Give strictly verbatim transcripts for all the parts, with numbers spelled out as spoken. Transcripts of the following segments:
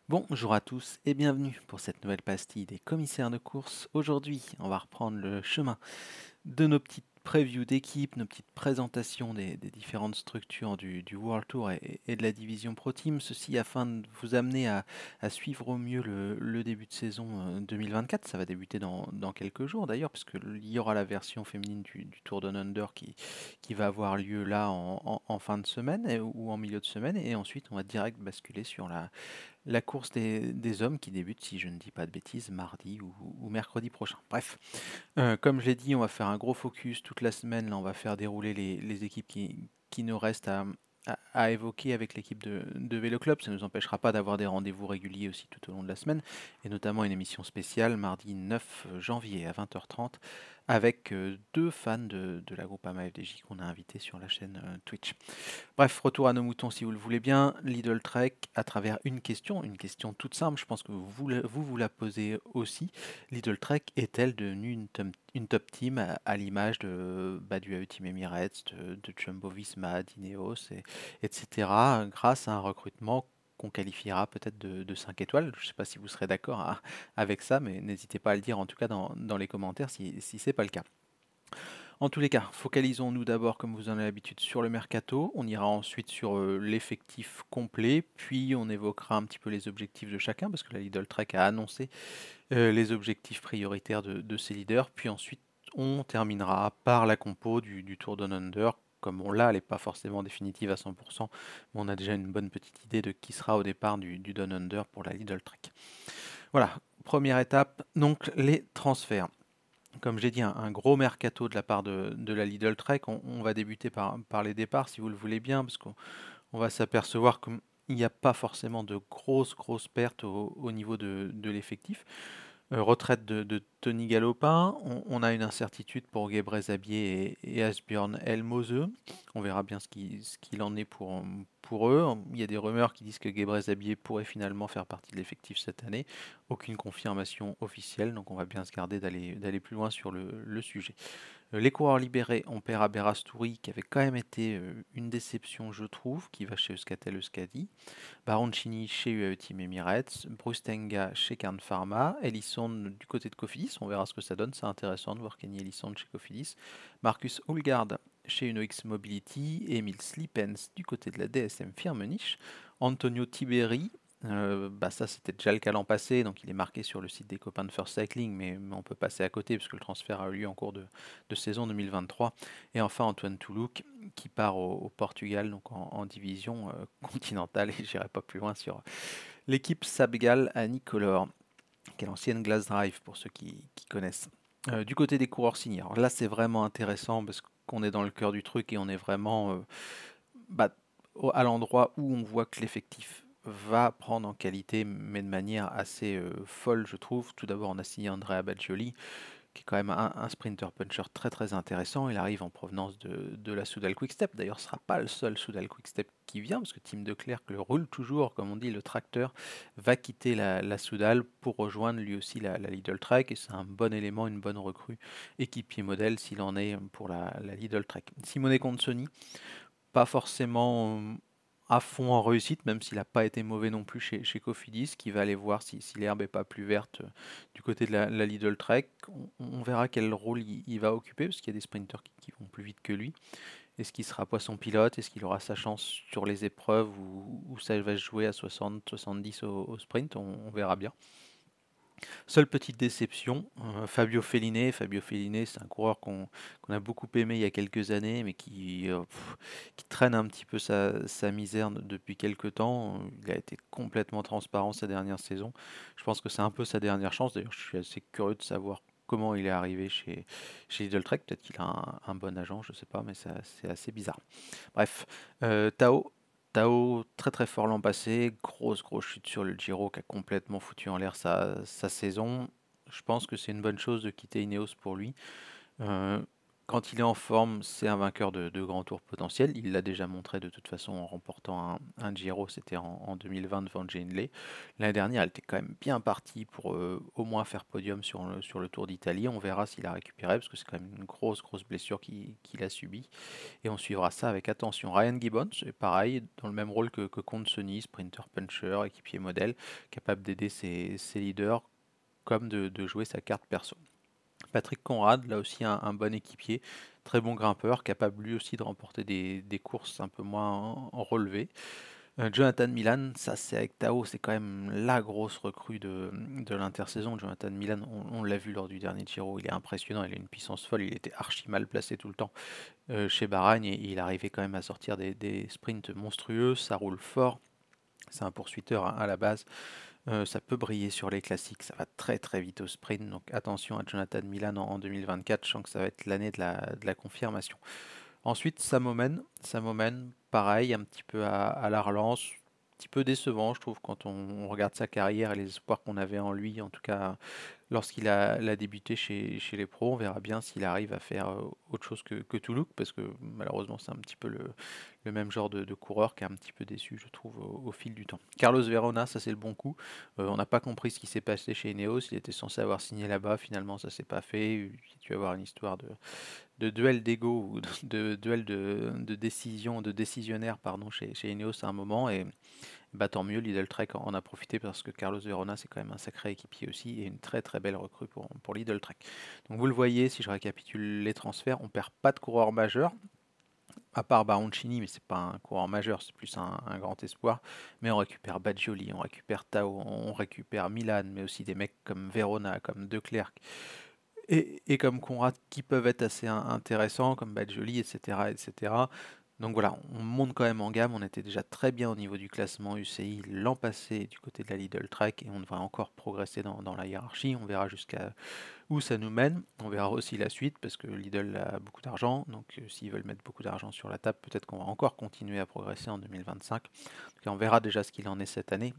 Bonjour à tous et bienvenue pour cette nouvelle pastille des commissaires de course. Aujourd'hui, on va reprendre le chemin de nos petites previews d'équipe, nos petites présentations des, des différentes structures du, du World Tour et, et de la division Pro Team. Ceci afin de vous amener à, à suivre au mieux le, le début de saison euh, deux mille vingt-quatre. Ça va débuter dans, dans quelques jours d'ailleurs, puisque il y aura la version féminine du, du Tour Down Under qui, qui va avoir lieu là en, en- en fin de semaine et- ou en milieu de semaine. Et ensuite, on va direct basculer sur la, la course des, des hommes qui débute, si je ne dis pas de bêtises, mardi ou, ou mercredi prochain. Bref, euh, comme je l'ai dit, on va faire un gros focus toute la semaine. Là, on va faire dérouler les, les équipes qui, qui nous restent à, à- à évoquer avec l'équipe de, de Vélo Club. Ça ne nous empêchera pas d'avoir des rendez-vous réguliers aussi tout au long de la semaine, et notamment une émission spéciale mardi neuf janvier à vingt heures trente avec euh, deux fans de, de la groupe Ama F D J qu'on a invités sur la chaîne euh, Twitch. Bref, retour à nos moutons si vous le voulez bien. Lidl Trek à travers une question, une question toute simple, je pense que vous la- vous, vous la posez aussi. Lidl Trek est-elle devenue une, tom- une top team à, à l'image de, bah, du A E Team Emirates, de, de Jumbo Visma, d'Ineos, et- etc. grâce à un recrutement qu'on qualifiera peut-être de, de cinq étoiles. Je ne sais pas si vous serez d'accord hein, avec ça, mais n'hésitez pas à le dire en tout cas dans, dans les commentaires si, si ce n'est pas le cas. En tous les cas, focalisons-nous d'abord, comme vous en avez l'habitude, sur le mercato. On ira ensuite sur euh, l'effectif complet, puis on évoquera un petit peu les objectifs de chacun, parce que la Lidl Trek a annoncé euh, les objectifs prioritaires de, de ses leaders. Puis ensuite, on terminera par la compo du, du Tour Down Under. Comme on l'a, elle n'est pas forcément définitive à cent pour cent, mais on a déjà une bonne petite idée de qui sera au départ du, du Down Under pour la Lidl Trek. Voilà, première étape, donc les transferts. Comme j'ai dit, un, un gros mercato de la part de, de la Lidl Trek. On, on va débuter par, par les départs, si vous le voulez bien, parce qu'on on va s'apercevoir qu'il n'y a pas forcément de grosses, grosses pertes au, au niveau de, de l'effectif. Euh, retraite de, de Tony Galopin, on, on a une incertitude pour Gebre Zabier et, et Asbjørn Elmose. On verra bien ce qu'il ce qu'il en est pour, pour eux. Il y a des rumeurs qui disent que Gebre Zabier pourrait finalement faire partie de l'effectif cette année. Aucune confirmation officielle, donc on va bien se garder d'aller d'aller plus loin sur le, le sujet. Euh, Les coureurs libérés, on perd à Berastouri, qui avait quand même été euh, une déception, je trouve, qui va chez Euskatel Euskadi. Baroncini chez U A E Team Emirates, Bruce Tenga chez Kern Pharma, Ellison du côté de Cofidis, on verra ce que ça donne, c'est intéressant de voir Kenny Ellison chez Cofidis, Marcus Hulgard chez UnoX Mobility, et Emile Slipens du côté de la D S M Firmenich, Antonio Tiberi, euh, bah ça c'était déjà le cas l'an passé, donc il est marqué sur le site des copains de First Cycling, mais, mais on peut passer à côté puisque le transfert a eu lieu en cours de, de saison deux mille vingt-trois. Et enfin Antoine Toulouk qui part au, au Portugal, donc en, en division euh, continentale, et j'irai pas plus loin sur l'équipe Sabgal à Nicolor, qui est l'ancienne Glass Drive pour ceux qui, qui connaissent. Euh, du côté des coureurs signés, alors là c'est vraiment intéressant parce qu'on est dans le cœur du truc et on est vraiment euh, bah, au- à l'endroit où on voit que l'effectif va prendre en qualité, mais de manière assez euh, folle, je trouve. Tout d'abord, on a signé Andrea Baggioli, qui est quand même un, un sprinter puncher très très intéressant. Il arrive en provenance de, de la Soudal Quickstep. D'ailleurs, ce ne sera pas le seul Soudal Quickstep qui vient, parce que Tim Declercq le roule toujours, comme on dit, le tracteur va quitter la, la Soudal pour rejoindre lui aussi la, la Lidl Trek. Et c'est un bon élément, une bonne recrue, équipier modèle s'il en est pour la, la Lidl Trek. Simone Consoni, pas forcément euh, à fond en réussite, même s'il n'a pas été mauvais non plus chez, chez Cofidis, qui va aller voir si, si l'herbe n'est pas plus verte euh, du côté de la, la Lidl Trek. On, on verra quel rôle il, il va occuper, parce qu'il y a des sprinters qui, qui vont plus vite que lui. Est-ce qu'il sera poisson pilote? Est-ce qu'il aura sa chance sur les épreuves où, où ça va se jouer à soixante soixante-dix au, au sprint? on, on verra bien. Seule petite déception, euh, Fabio Felliné. Fabio Felliné, c'est un coureur qu'on qu'on a beaucoup aimé il y a quelques années, mais qui, euh, pff, qui traîne un petit peu sa, sa misère depuis quelques temps. Il a été complètement transparent ces dernières saisons. Je pense que c'est un peu sa dernière chance. D'ailleurs, je suis assez curieux de savoir comment il est arrivé chez, chez Lidl Trek. Peut-être qu'il a un, un bon agent, je ne sais pas, mais c'est c'est assez bizarre. Bref, euh, Tao. Tao, très très fort l'an passé, grosse grosse chute sur le Giro qui a complètement foutu en l'air sa, sa saison. Je pense que c'est une bonne chose de quitter Ineos pour lui. Euh, Quand il est en forme, c'est un vainqueur de, de grand tour potentiel. Il l'a déjà montré de toute façon en remportant un, un Giro, c'était en, en deux mille vingt devant Jane Lay. L'année dernière, elle était quand même bien partie pour euh, au moins faire podium sur le, sur le Tour d'Italie. On verra s'il a récupéré, parce que c'est quand même une grosse, grosse blessure qu'il qu'il a subie. Et on suivra ça avec attention. Ryan Gibbons, c'est pareil, dans le même rôle que, que Consoni, sprinter puncher, équipier modèle, capable d'aider ses, ses leaders comme de, de jouer sa carte perso. Patrick Conrad, là aussi un, un bon équipier, très bon grimpeur, capable lui aussi de remporter des, des courses un peu moins en, en relevé. Euh, Jonathan Milan, ça c'est avec Tao, c'est quand même la grosse recrue de, de l'intersaison. Jonathan Milan, on, on l'a vu lors du dernier Giro, il est impressionnant, il a une puissance folle, il était archi mal placé tout le temps euh, chez Baragne et il arrivait quand même à sortir des, des sprints monstrueux, ça roule fort. C'est un poursuiteur à, à la base. Euh, ça peut briller sur les classiques, ça va très très vite au sprint, donc attention à Jonathan Milan en, en deux mille vingt-quatre, je sens que ça va être l'année de la, de la confirmation. Ensuite, Samomen, Samomen, pareil, un petit peu à, à la relance, un petit peu décevant, je trouve, quand on, on regarde sa carrière et les espoirs qu'on avait en lui, en tout cas lorsqu'il a, a débuté chez, chez les pros. On verra bien s'il arrive à faire euh, autre chose que, que Toulouse, parce que malheureusement c'est un petit peu le, le même genre de, de coureur qui a un petit peu déçu, je trouve, au, au fil du temps. Carlos Verona, ça c'est le bon coup. Euh, on n'a pas compris ce qui s'est passé chez Ineos. Il était censé avoir signé là-bas, finalement ça s'est pas fait. Il tu vas avoir une histoire de, de duel d'ego ou de, de duel de, de décision, de décisionnaire pardon, chez, chez Ineos à un moment. Et bah, tant mieux, Lidl Trek en a profité parce que Carlos Verona, c'est quand même un sacré équipier aussi et une très très belle recrue pour, pour Lidl Trek. Donc vous le voyez, si je récapitule les transferts, on perd pas de coureur majeur, à part Baroncini, mais c'est pas un coureur majeur, c'est plus un, un grand espoir. Mais on récupère Badgioli, on récupère Tao, on récupère Milan, mais aussi des mecs comme Verona, comme De Klerk et, et comme Conrad qui peuvent être assez intéressants, comme Badgioli, et cetera, et cetera. Donc voilà, on monte quand même en gamme. On était déjà très bien au niveau du classement U C I l'an passé du côté de la Lidl Trek et on devrait encore progresser dans, dans la hiérarchie. On verra jusqu'à où ça nous mène. On verra aussi la suite parce que Lidl a beaucoup d'argent. Donc euh, s'ils veulent mettre beaucoup d'argent sur la table, peut-être qu'on va encore continuer à progresser en deux mille vingt-cinq. Donc on verra déjà ce qu'il en est cette année.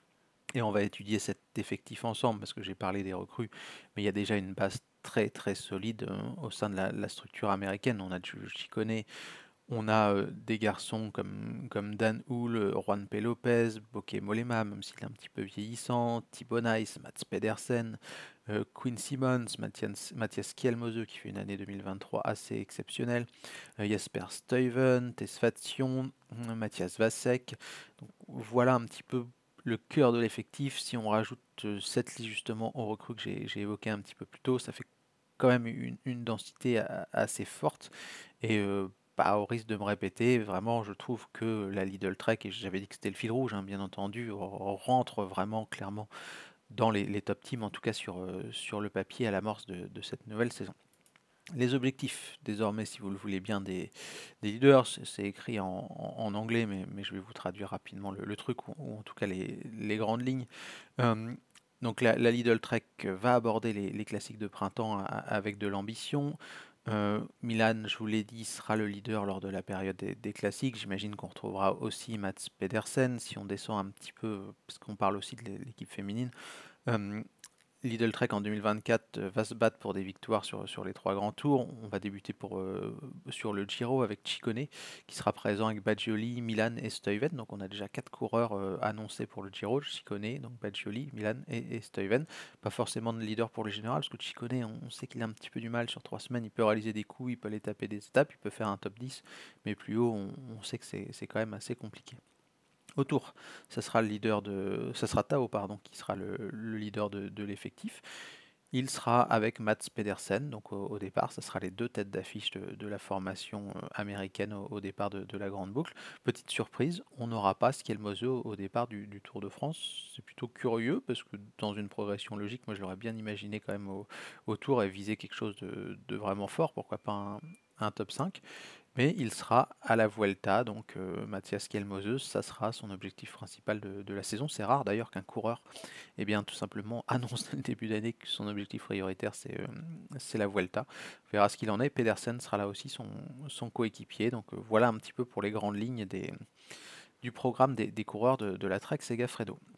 Et on va étudier cet effectif ensemble parce que j'ai parlé des recrues, mais il y a déjà une base très très solide euh, au sein de la, la structure américaine. On a du Chicone, on a euh, des garçons comme, comme Dan Hull, euh, Juan P. Lopez, Bokeh Molema, même s'il est un petit peu vieillissant, Thibaut Nice, Mats Pedersen, euh, Quinn Simmons, Mathias, Mathias Kielmose qui fait une année deux mille vingt-trois assez exceptionnelle, euh, Jasper Stuyven, Tesfation, euh, Mathias Vasek. Donc, voilà un petit peu le cœur de l'effectif. Si on rajoute euh, cette liste justement aux recrues que j'ai j'ai évoquées un petit peu plus tôt, ça fait quand même une, une densité a- assez forte. Et euh, bah, au risque de me répéter, vraiment, je trouve que la Lidl Trek, et j'avais dit que c'était le fil rouge, hein, bien entendu, rentre vraiment clairement dans les, les top teams, en tout cas sur, euh, sur le papier à l'amorce de, de cette nouvelle saison. Les objectifs, désormais, si vous le voulez bien, des, des leaders, c'est c'est écrit en, en- en anglais, mais, mais je vais vous traduire rapidement le, le truc, ou, ou en tout cas les, les grandes lignes. Euh, donc la, la Lidl Trek va aborder les, les classiques de printemps a- avec de l'ambition. Euh, Milan, je vous l'ai dit, sera le leader lors de la période des, des classiques. J'imagine qu'on retrouvera aussi Mats Pedersen si on descend un petit peu, parce qu'on parle aussi de l'équipe féminine. Euh, Lidl Trek en deux mille vingt-quatre euh, va se battre pour des victoires sur, sur les trois grands tours. On va débuter pour, euh, sur le Giro avec Ciccone qui sera présent avec Badgioli, Milan et Stuyven. Donc on a déjà quatre coureurs euh, annoncés pour le Giro, Ciccone, donc Badgioli, Milan et, et Stuyven. Pas forcément de leader pour le général parce que Ciccone, on, on sait qu'il a un petit peu du mal sur trois semaines. Il peut réaliser des coups, il peut aller taper des étapes, il peut faire un top dix, mais plus haut, on, on sait que c'est quand même assez compliqué. Autour, ça sera le leader de, ça sera Tao pardon, qui sera le, le leader de, de l'effectif. Il sera avec Mats Pedersen, donc au, au départ, ça sera les deux têtes d'affiche de, de la formation euh, américaine au, au départ de, de la grande boucle. Petite surprise, on n'aura pas Skelmose au, au départ du, du Tour de France. C'est plutôt curieux parce que dans une progression logique, moi je l'aurais bien imaginé quand même au, au Tour et viser quelque chose de, de vraiment fort, pourquoi pas un, un top cinq. Mais il sera à la Vuelta, donc euh, Mathias Kelmose, ça sera son objectif principal de, de la saison. C'est rare d'ailleurs qu'un coureur eh bien, tout simplement annonce dès le début d'année que son objectif prioritaire c'est euh, c'est la Vuelta. On verra ce qu'il en est. Pedersen sera là aussi son, son coéquipier. Donc euh, voilà un petit peu pour les grandes lignes des, du programme des, des coureurs de, de la Trek Segafredo.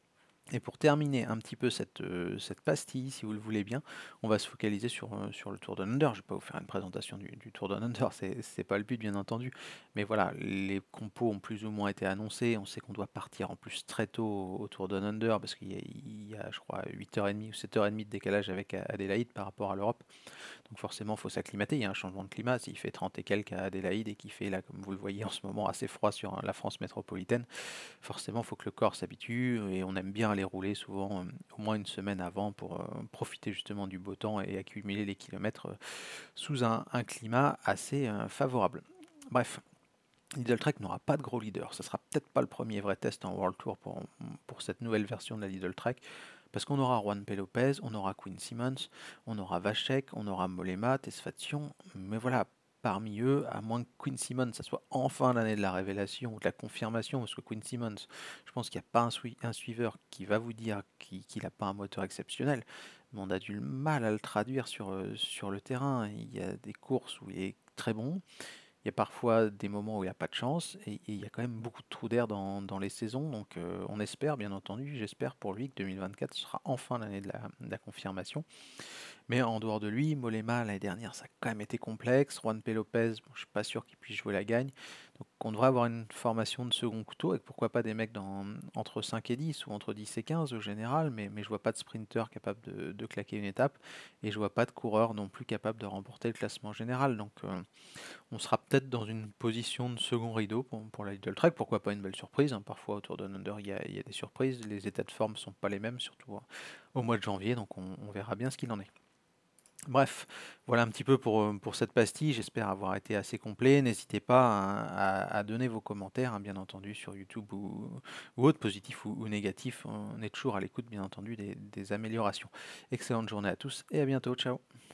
Et pour terminer un petit peu cette, euh, cette pastille, si vous le voulez bien, on va se focaliser sur, euh, sur le Tour Down Under. Je ne vais pas vous faire une présentation du, du Tour Down Under, c'est c'est pas le but bien entendu. Mais voilà, les compos ont plus ou moins été annoncés. On sait qu'on doit partir en plus très tôt au, au Tour Down Under parce qu'il y, a, il y a, je crois, huit heures trente ou sept heures trente de décalage avec Adélaïde par rapport à l'Europe. Donc forcément, il faut s'acclimater. Il y a un changement de climat. S'il fait trente et quelques à Adélaïde et qu'il fait, là, comme vous le voyez en ce moment, assez froid sur la France métropolitaine, forcément, il faut que le corps s'habitue et on aime bien aller rouler souvent euh, au moins une semaine avant pour euh, profiter justement du beau temps et accumuler les kilomètres euh, sous un, un climat assez euh, favorable. Bref, Lidl Trek n'aura pas de gros leader. Ce sera peut-être pas le premier vrai test en World Tour pour, pour cette nouvelle version de la Lidl Trek. Parce qu'on aura Juan P. Lopez, on aura Quinn Simmons, on aura Vachek, on aura Mollema, Tesfation, mais voilà, parmi eux, à moins que Quinn Simmons, ça soit enfin l'année de la révélation ou de la confirmation, parce que Quinn Simmons, je pense qu'il n'y a pas un, sui- un suiveur qui va vous dire qu'il qu'il n'a pas un moteur exceptionnel, mais on a du mal à le traduire sur, euh, sur le terrain. Il y a des courses où il est très bon, il y a parfois des moments où il n'y a pas de chance et, et il y a quand même beaucoup de trous d'air dans, dans les saisons. Donc euh, on espère, bien entendu, j'espère pour lui que deux mille vingt-quatre sera enfin l'année de la, de la confirmation. Mais en dehors de lui, Mollema, l'année dernière, ça a quand même été complexe. Juan P. Lopez, bon, je ne suis pas sûr qu'il puisse jouer la gagne. Donc on devrait avoir une formation de second couteau, avec pourquoi pas des mecs dans, entre cinq et dix, ou entre dix et quinze au général, mais, mais je vois pas de sprinter capable de, de claquer une étape, et je vois pas de coureur non plus capable de remporter le classement général. Donc euh, on sera peut-être dans une position de second rideau pour, pour la Lidl Trek, pourquoi pas une belle surprise, hein. Parfois autour d'un Under il y, a, il y a des surprises, les états de forme sont pas les mêmes, surtout hein, au mois de janvier, donc on, on verra bien ce qu'il en est. Bref, voilà un petit peu pour, euh, pour cette pastille. J'espère avoir été assez complet. N'hésitez pas hein, à, à donner vos commentaires, hein, bien entendu, sur YouTube ou, ou autres, positifs ou, ou négatifs. On est toujours à l'écoute, bien entendu, des, des améliorations. Excellente journée à tous et à bientôt. Ciao.